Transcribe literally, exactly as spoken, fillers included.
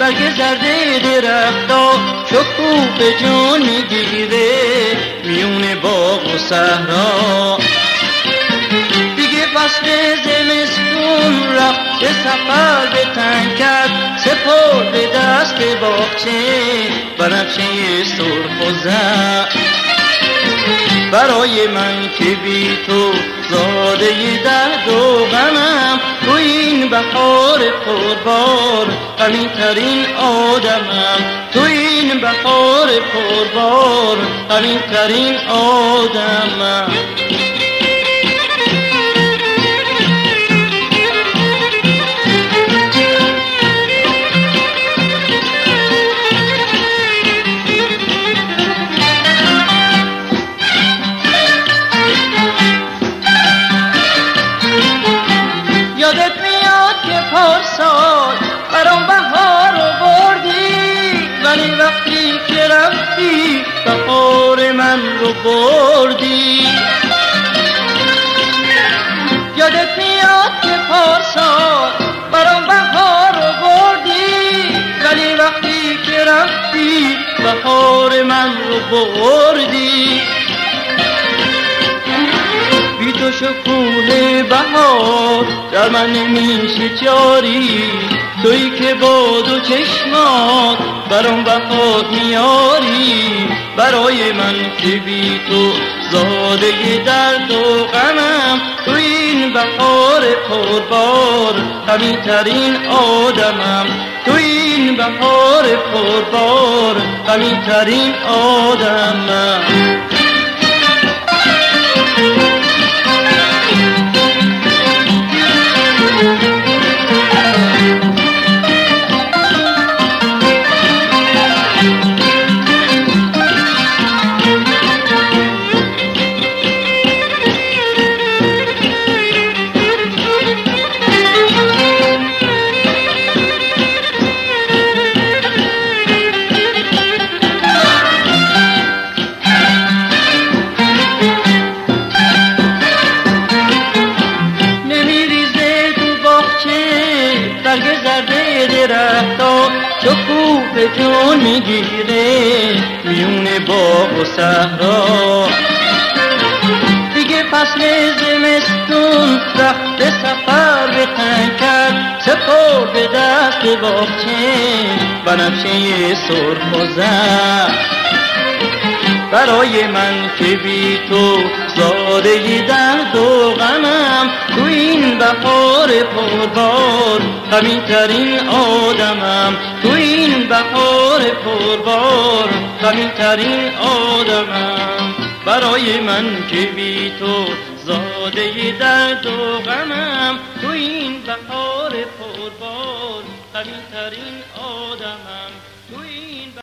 برگ زرده درختا شکوه جان میگیره میون باغ و صحرا. دیگه فصل زمستون رفت به سفر به تن کرد، سپرد به دست باغچه بنفشه سرخ و زرد. برای من که بی تو زاده درد و غمم، تو این بهار پربار غمین ترین آدمم. تو این بهار پربار غمین ترین آدمم. یادت میاد که پارسال برام بهار رو بردی، ولی وقتی که رفتی بهار من رو بردی. یادت میاد که پارسال برام بهار رو بردی، ولی وقتی که رفتی بهار من رو بردی. بی تو شکوه بهار در من نمیشه جاری، تویی که با دو چشمات برام بهار میاری. برای من که بی تو زاده درد و غمم، تو این بهار پربار غمین ترین آدمم. تو این بهار پربار غمین ترین آدمم. برگ زرده درختا شکوه جان میگیره میون باغ و صحرا. دیگه فصل زمستون رفت به سفر به تن کرد، سپرد به دست باغچه بنفشه سرخ و زرد. برای من که بی تو زاده درد و غمم، تو این بهار پربار غمین ترین آدمم. تو این بهار پربار غمین ترین آدمم. برای من که بی تو زاده درد و غمم، تو این بهار پربار غمین ترین آدمم. تو این